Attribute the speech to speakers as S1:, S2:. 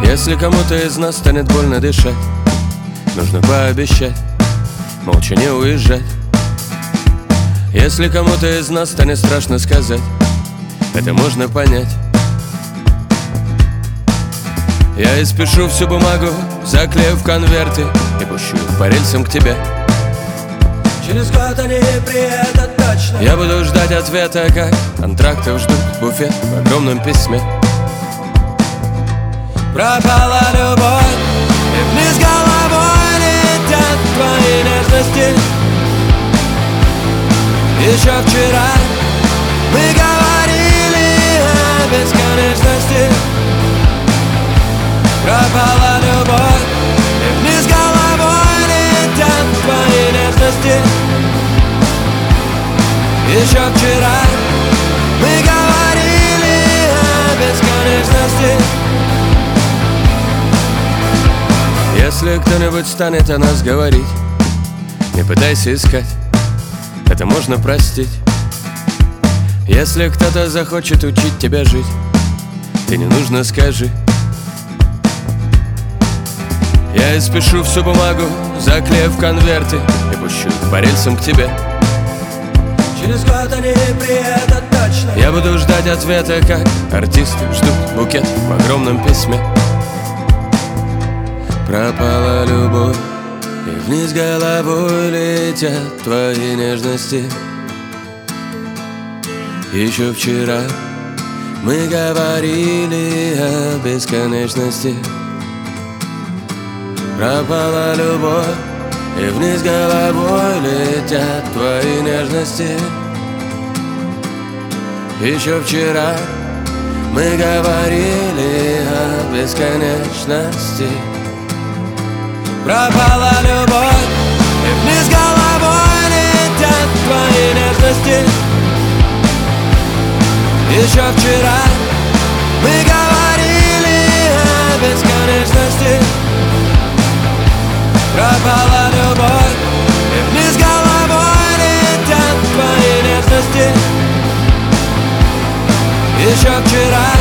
S1: Если кому-то из нас станет больно дышать, нужно пообещать молча не уезжать. Если кому-то из нас станет страшно сказать, это можно понять. Я испишу всю бумагу, заклею в конверты и пущу по рельсам к тебе.
S2: Через год они приедут точно.
S1: Я буду ждать ответа, как антрактов ждут буфет в огромном письме.
S2: Пропала любовь, и вниз головой летят твои нежности. Еще вчера мы говорили о бесконечности. Пропала любовь, и вниз головой летят твои нежности. Еще вчера мы говорили о бесконечности.
S1: Если кто-нибудь станет о нас говорить, не пытайся искать, это можно простить. Если кто-то захочет учить тебя жить, ты не нужно скажи. Я испишу всю бумагу, заклею в конверты и пущу по рельсам к тебе.
S2: Через год они приедут точно.
S1: Я буду ждать ответа, как артисты ждут букет в огромном письме. Пропала любовь, и вниз головой летят твои нежности. Еще вчера мы говорили о бесконечности. Пропала любовь, и вниз головой летят твои нежности. Еще вчера мы говорили о бесконечности.
S2: Пропала любовь, и вниз головой летят твои нежности. Еще вчера мы говорили о бесконечности. Пропала любовь, и вниз головой летят твои нежности. Еще вчера